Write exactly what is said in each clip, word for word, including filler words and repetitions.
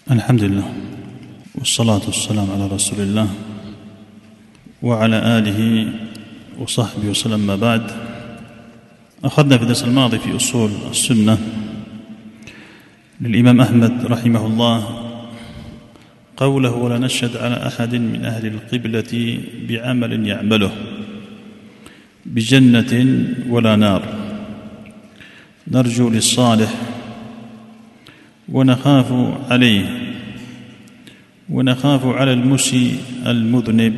الحمد لله والصلاة والسلام على رسول الله وعلى آله وصحبه وسلم. ما بعد، أخذنا في الدرس الماضي في أصول السنة للإمام أحمد رحمه الله قوله: ولا نشهد على أحد من أهل القبلة بعمل يعمله بجنة ولا نار، نرجو للصالح ونخاف عليه ونخاف على المسيء المذنب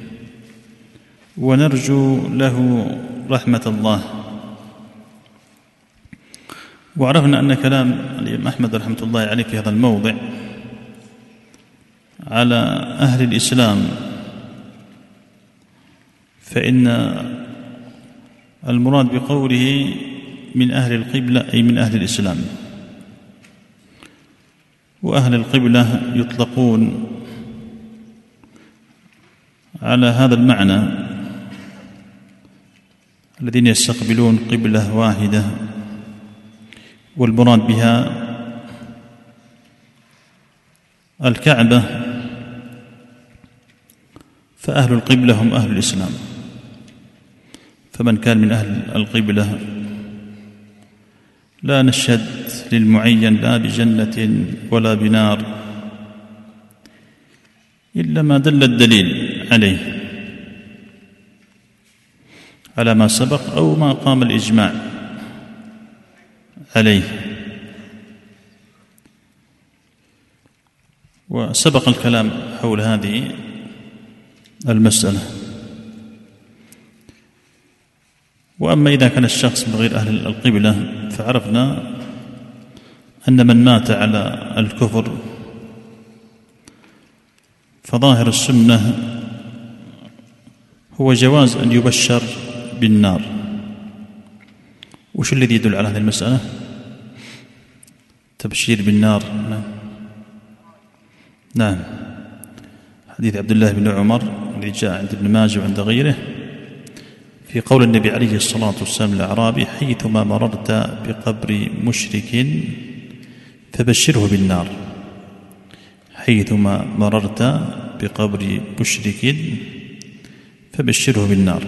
ونرجو له رحمة الله. وعرفنا أن كلام الإمام أحمد رحمة الله عليه في هذا الموضع على أهل الإسلام، فإن المراد بقوله من أهل القبلة أي من أهل الإسلام، وأهل القبلة يطلقون على هذا المعنى الذين يستقبلون قبلة واحدة، والمراد بها الكعبة، فأهل القبلة هم أهل الإسلام. فمن كان من أهل القبلة لا نشهد للمعين لا بجنة ولا بنار إلا ما دل الدليل عليه على ما سبق أو ما قام الإجماع عليه. وسبق الكلام حول هذه المسألة. وأما إذا كان الشخص من غير أهل القبلة فعرفنا أن من مات على الكفر فظاهر السنة هو جواز أن يبشر بالنار. وش الذي يدل على هذه المسألة؟ تبشير بالنار. نعم، حديث عبد الله بن عمر الذي جاء عند ابن ماجه وعند غيره في قول النبي عليه الصلاة والسلام للأعرابي: حيثما مررت بقبر مشرك فبشره بالنار. حيثما مررت بقبر مشرك فبشره بالنار.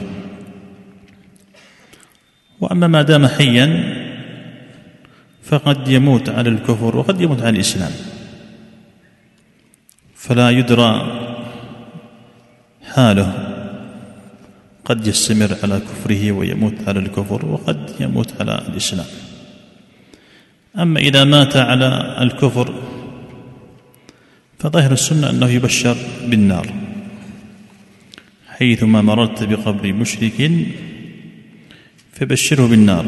وأما ما دام حيا فقد يموت على الكفر وقد يموت على الإسلام، فلا يدرى حاله، قد يستمر على كفره ويموت على الكفر وقد يموت على الإسلام. أما إذا مات على الكفر فظاهر السنة أنه يبشر بالنار. حيثما مررت بقبر مشرك فبشره بالنار.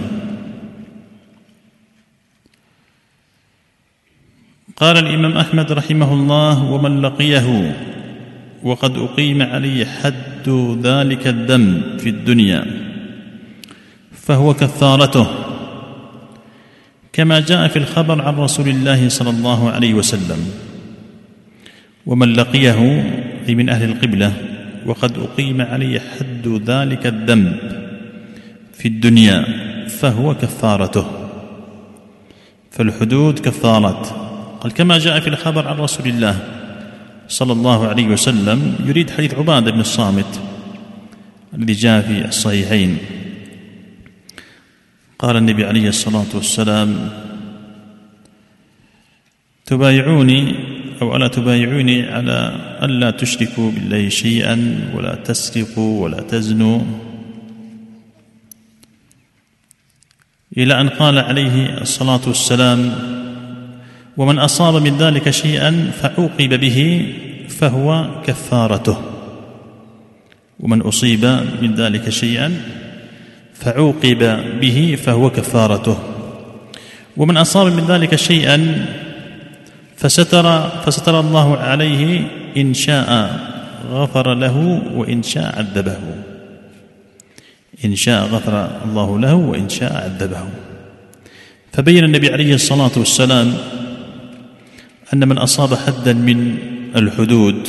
قال الإمام أحمد رحمه الله: ومن لقيه وقد أقيم عليه حد ذلك الذنب في الدنيا فهو كفارته، كما جاء في الخبر عن رسول الله صلى الله عليه وسلم. ومن لقيه أي من أهل القبلة وقد أقيم عليه حد ذلك الذنب في الدنيا فهو كفارته. فالحدود كفارات. قال كما جاء في الخبر عن رسول الله صلى الله عليه وسلم، يريد حديث عبادة بن الصامت الذي جاء في الصحيحين. قال النبي عليه الصلاة والسلام: تبايعوني أو ألا تبايعوني على ألا تشركوا بالله شيئا ولا تسرقوا ولا تزنوا، إلى أن قال عليه الصلاة والسلام: ومن أصاب من ذلك شيئا فعوقب به فهو كفارته. ومن أصيب من ذلك شيئا فعوقب به فهو كفارته. ومن أصاب من ذلك شيئا فستر, فستر الله عليه، إن شاء غفر له وإن شاء عذبه. إن شاء غفر الله له وإن شاء عذبه. فبين النبي عليه الصلاة والسلام أن من أصاب حدا من الحدود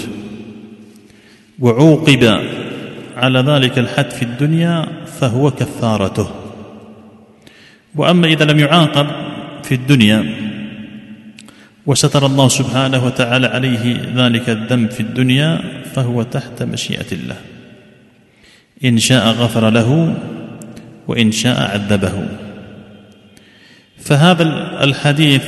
وعوقب على ذلك الحد في الدنيا فهو كفارته. وأما إذا لم يعاقب في الدنيا وستر الله سبحانه وتعالى عليه ذلك الذنب في الدنيا فهو تحت مشيئة الله، إن شاء غفر له وإن شاء عذبه. فهذا الحديث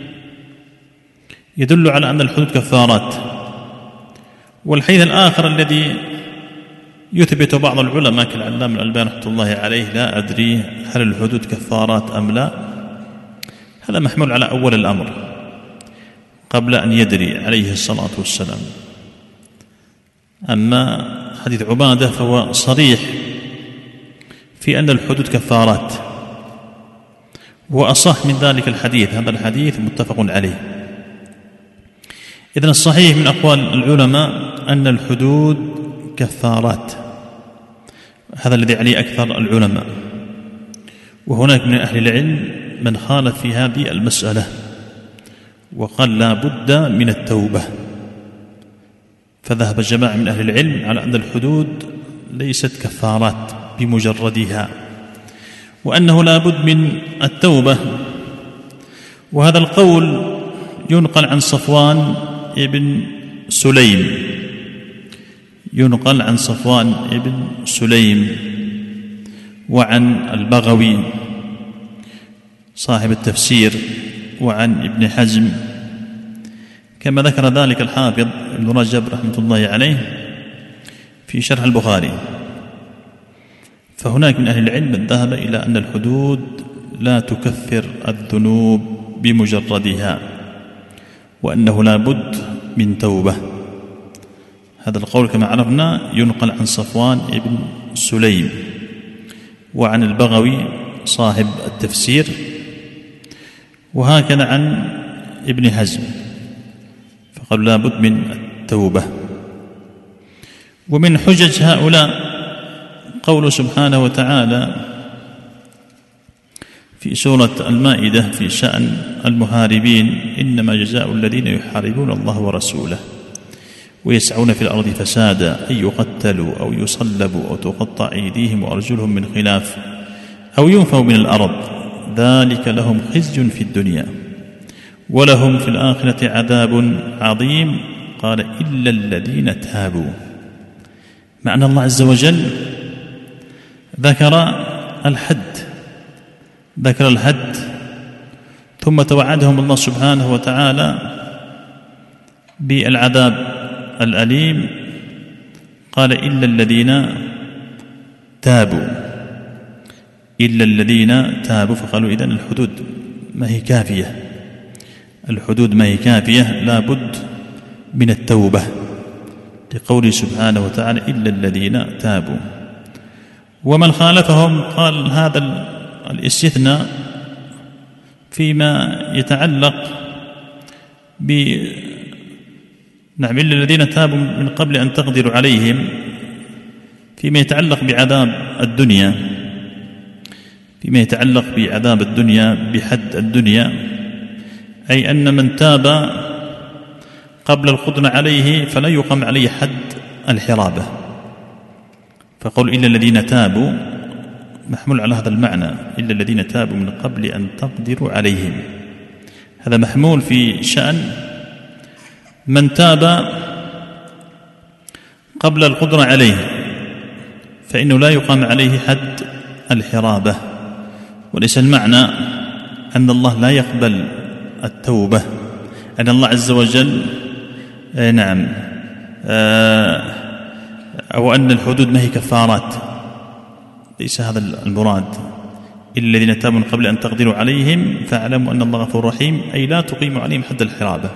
يدل على أن الحدود كفارات. والحديث الآخر الذي يثبت بعض العلماء كالعلامة الألباني رحمة الله عليه، لا أدري هل الحدود كفارات أم لا، هذا محمول على أول الأمر قبل أن يدري عليه الصلاة والسلام. أما حديث عبادة فهو صريح في أن الحدود كفارات، وأصح من ذلك الحديث، هذا الحديث متفق عليه. إذن الصحيح من أقوال العلماء أن الحدود كفارات، هذا الذي عليه أكثر العلماء. وهناك من أهل العلم من خالف في هذه المسألة وقال لا بد من التوبة، فذهب جماعة من أهل العلم على أن الحدود ليست كفارات بمجردها، وأنه لا بد من التوبة. وهذا القول ينقل عن صفوان ابن سليم ينقل عن صفوان ابن سليم وعن البغوي صاحب التفسير وعن ابن حزم، كما ذكر ذلك الحافظ ابن رجب رحمة الله عليه في شرح البخاري. فهناك من أهل العلم من ذهب إلى أن الحدود لا تكفر الذنوب بمجردها، وأنه لا بد من توبة. هذا القول كما عرفنا ينقل عن صفوان ابن سليم وعن البغوي صاحب التفسير، وهكذا عن ابن حزم، فقالوا لا بد من التوبة. ومن حجج هؤلاء قول سبحانه وتعالى في سورة المائدة في شأن المحاربين: إنما جزاء الذين يحاربون الله ورسوله ويسعون في الأرض فسادا أن يقتلوا أو يصلبوا أو تقطع أيديهم وأرجلهم من خلاف أو ينفوا من الأرض ذلك لهم خزي في الدنيا ولهم في الآخرة عذاب عظيم. قال إلا الذين تابوا. معنى الله عز وجل ذكر الحد ذكر الحد ثم توعدهم الله سبحانه وتعالى بالعذاب الأليم. قال إلا الذين تابوا إلا الذين تابوا فقالوا إذن الحدود ما هي كافية الحدود ما هي كافية لا بد من التوبة، لقوله سبحانه وتعالى إلا الذين تابوا. ومن خالفهم قال هذا الاستثناء فيما يتعلق ب نعم إلا الذين تابوا من قبل أن تقدروا عليهم، فيما يتعلق بعذاب الدنيا فيما يتعلق بعذاب الدنيا بحد الدنيا، أي أن من تاب قبل القدرة عليه فلا يقام عليه حد الحرابة. فقول إلا الذين تابوا محمول على هذا المعنى، إلا الذين تابوا من قبل أن تقدروا عليهم، هذا محمول في شأن من تاب قبل القدرة عليه فإنه لا يقام عليه حد الحرابة. وليس المعنى أن الله لا يقبل التوبة، أن الله عز وجل نعم أو أن الحدود ما هي كفارات، ليس هذا المراد. إلا الذين تابوا من قبل أن تقدروا عليهم فاعلموا أن الله غفور رحيم، أي لا تقيموا عليهم حد الحرابة.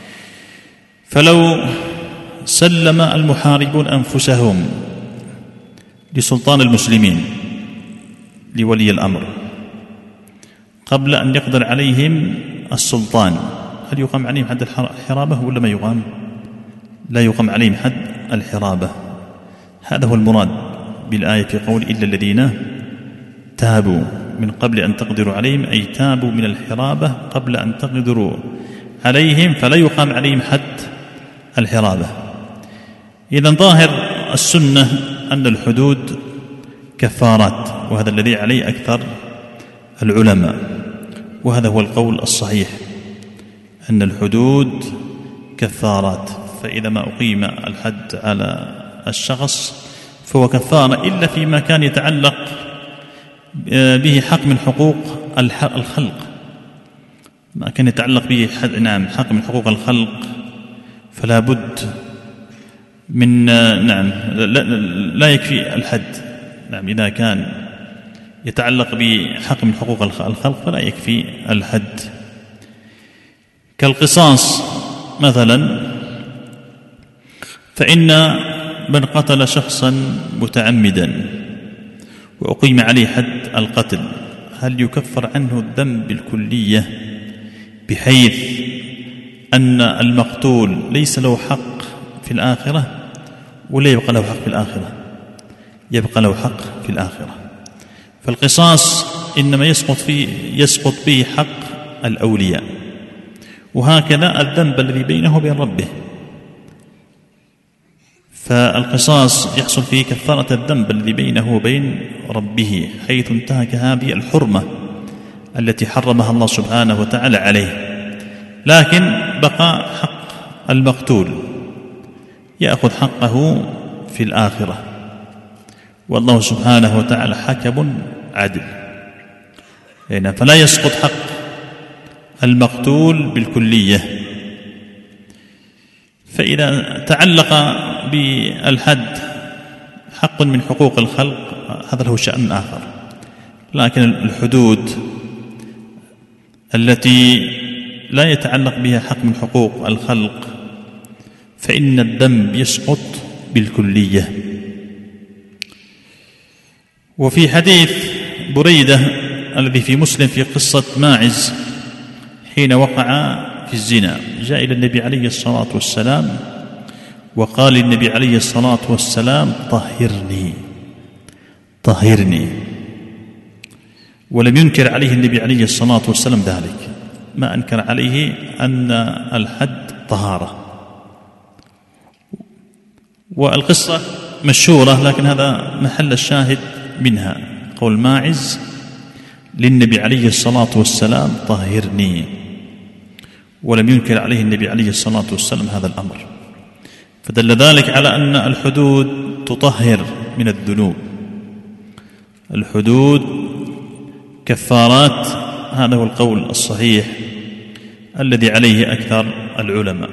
فلو سلم المحاربون أنفسهم لسلطان المسلمين لولي الأمر قبل أن يقدر عليهم السلطان، هل يقام عليهم حد الحرابة ولا ما يقام؟ لا يقام عليهم حد الحرابة. هذا هو المراد بالآية في قول إلا الذين تابوا من قبل أن تقدروا عليهم، أي تابوا من الحرابة قبل أن تقدروا عليهم فلا يقام عليهم حد الحرابة. إذن ظاهر السنة أن الحدود كفارات، وهذا الذي عليه أكثر العلماء، وهذا هو القول الصحيح أن الحدود كفارات، فإذا ما أقيم الحد على الشخص فهو كفارة إلا فيما كان يتعلق به حق من حقوق الخلق، ما كان يتعلق به حد نعم حق من حقوق الخلق فلا بد من نعم لا, لا يكفي الحد. نعم إذا كان يتعلق بحق من حقوق الخلق فلا يكفي الحد، كالقصاص مثلا، فإن من قتل شخصا متعمدا وأقيم عليه حد القتل هل يكفر عنه الذنب بالكلية بحيث أن المقتول ليس له حق في الآخرة ولا يبقى له حق في الآخرة؟ يبقى له حق في الآخرة. فالقصاص إنما يسقط فيه يسقط به حق الأولياء، وهكذا الذنب الذي بينه وبين ربه، فالقصاص يحصل فيه كفارة الذنب الذي بينه وبين ربه حيث انتهك هذه الحرمة التي حرمها الله سبحانه وتعالى عليه، لكن بقى حق المقتول يأخذ حقه في الآخرة، والله سبحانه وتعالى حكم عدل، فلا يسقط حق المقتول بالكلية. فإذا تعلق بالحد حق من حقوق الخلق هذا له شأن آخر، لكن الحدود التي لا يتعلق بها حق من حقوق الخلق فإن الذنب يسقط بالكلية. وفي حديث بريدة الذي في مسلم في قصة ماعز حين وقع في الزنا جاء إلى النبي عليه الصلاة والسلام وقال النبي عليه الصلاة والسلام طهرني طهرني، ولم ينكر عليه النبي عليه الصلاة والسلام ذلك، ما أنكر عليه أن الحد طهارة. والقصة مشهورة، لكن هذا محل الشاهد منها قول ماعز للنبي عليه الصلاة والسلام طهرني، ولم ينكر عليه النبي عليه الصلاة والسلام هذا الأمر، فدل ذلك على أن الحدود تطهر من الذنوب، الحدود كفارات، هذا هو القول الصحيح الذي عليه أكثر العلماء.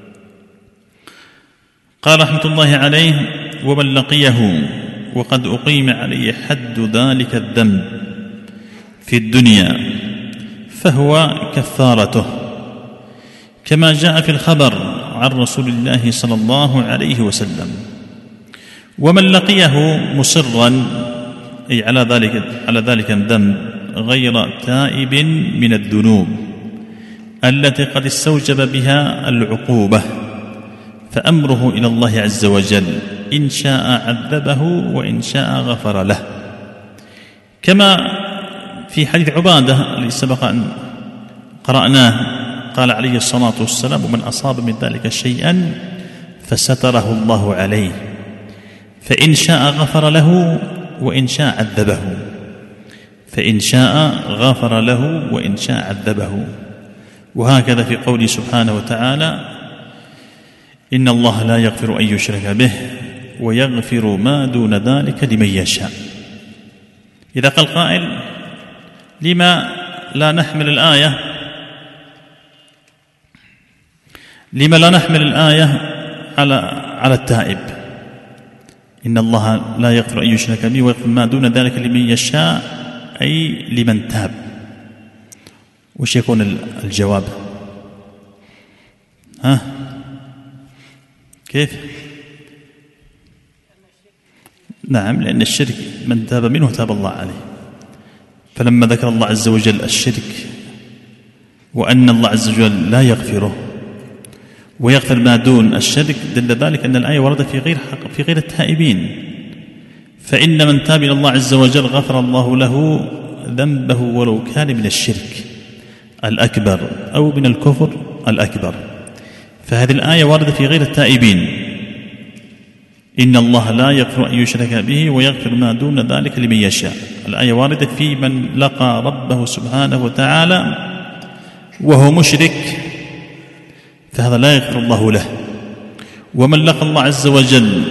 قال رحمة الله عليه: ومن لقيه وقد أقيم عليه حد ذلك الذنب في الدنيا فهو كفارته، كما جاء في الخبر عن رسول الله صلى الله عليه وسلم. ومن لقيه مصرا أي على ذلك على ذلك الذنب غير تائب من الذنوب التي قد استوجب بها العقوبة فأمره إلى الله عز وجل، إن شاء عذبه وإن شاء غفر له، كما في حديث عبادة الذي سبق أن قرأناه قال عليه الصلاة والسلام: ومن أصاب من ذلك شيئا فستره الله عليه، فإن شاء غفر له وإن شاء عذبه، فإن شاء غفر له وإن شاء عذبه. وهكذا في قوله سبحانه وتعالى: إن الله لا يغفر أن يشرك به ويغفر ما دون ذلك لمن يشاء. إذا قال قائل: لما لا نحمل الآية لما لا نحمل الآية على على التائب؟ إن الله لا يغفر أن يشرك به ويغفر ما دون ذلك لمن يشاء، أي لمن تاب. وش يكون الجواب؟ ها كيف؟ نعم، لأن الشرك من تاب منه تاب الله عليه، فلما ذكر الله عز وجل الشرك وأن الله عز وجل لا يغفره ويغفر ما دون الشرك دل ذلك أن الآية وردت في غير حق في غير التائبين، فإن من تاب إلى الله عز وجل غفر الله له ذنبه ولو كان من الشرك الأكبر أو من الكفر الأكبر. فهذه الآية وردت في غير التائبين: إن الله لا يغفر أن يشرك به ويغفر ما دون ذلك لمن يشاء. الآية واردة في من لقى ربه سبحانه وتعالى وهو مشرك فهذا لا يغفر الله له. ومن لقى الله عز وجل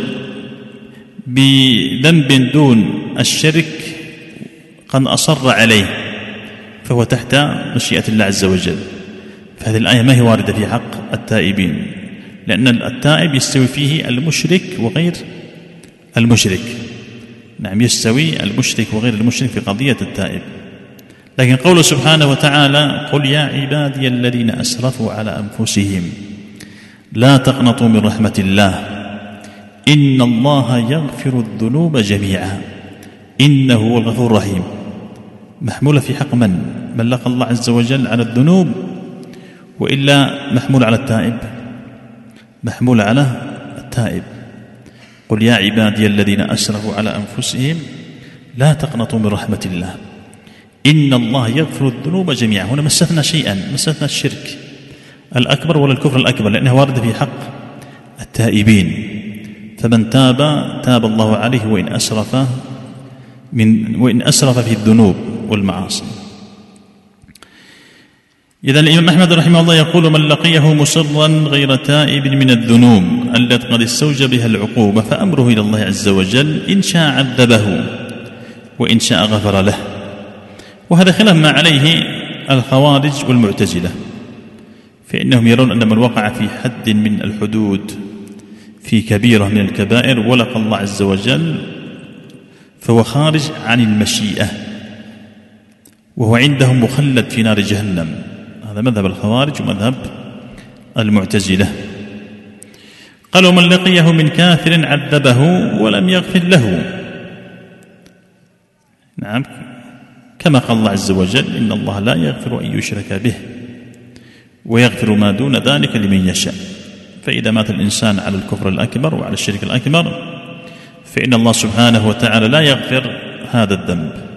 بذنب دون الشرك قد أصر عليه فهو تحت مشيئة الله عز وجل. فهذه الآية ما هي واردة في حق التائبين، لأن التائب يستوي فيه المشرك وغير المشرك. نعم، يستوي المشرك وغير المشرك في قضية التائب. لكن قوله سبحانه وتعالى: قل يا عبادي الذين أسرفوا على أنفسهم لا تقنطوا من رحمة الله إن الله يغفر الذنوب جميعا إنه هو الغفور الرحيم، محمولة في حق من؟ من لقى الله عز وجل على الذنوب، وإلا محمول على التائب؟ محمول على التائب. قل يا عبادي الذين أسرفوا على أنفسهم لا تقنطوا من رحمة الله إن الله يغفر الذنوب جميعا. هنا مسثنا شيئا، مسثنا الشرك الأكبر ولا الكفر الأكبر، لأنه وارد في حق التائبين. فمن تاب تاب الله عليه وإن أسرف من وإن أسرف في الذنوب والمعاصي. إذا الإمام أحمد رحمه الله يقول: من لقيه مصرا غير تائب من الذنوب التي قد استوجب بها العقوبة فأمره إلى الله عز وجل، إن شاء عذبه وإن شاء غفر له. وهذا خلاف ما عليه الخوارج والمعتزلة، فإنهم يرون أن من وقع في حد من الحدود في كبيرة من الكبائر ولقى الله عز وجل فهو خارج عن المشيئة، وهو عندهم مخلد في نار جهنم. هذا مذهب الخوارج ومذهب المعتزلة. قالوا: من لقيه من كافر عذبه ولم يغفر له. نعم، كما قال الله عز وجل: إن الله لا يغفر أن يشرك به ويغفر ما دون ذلك لمن يشاء. فإذا مات الإنسان على الكفر الأكبر وعلى الشرك الأكبر فإن الله سبحانه وتعالى لا يغفر هذا الذنب.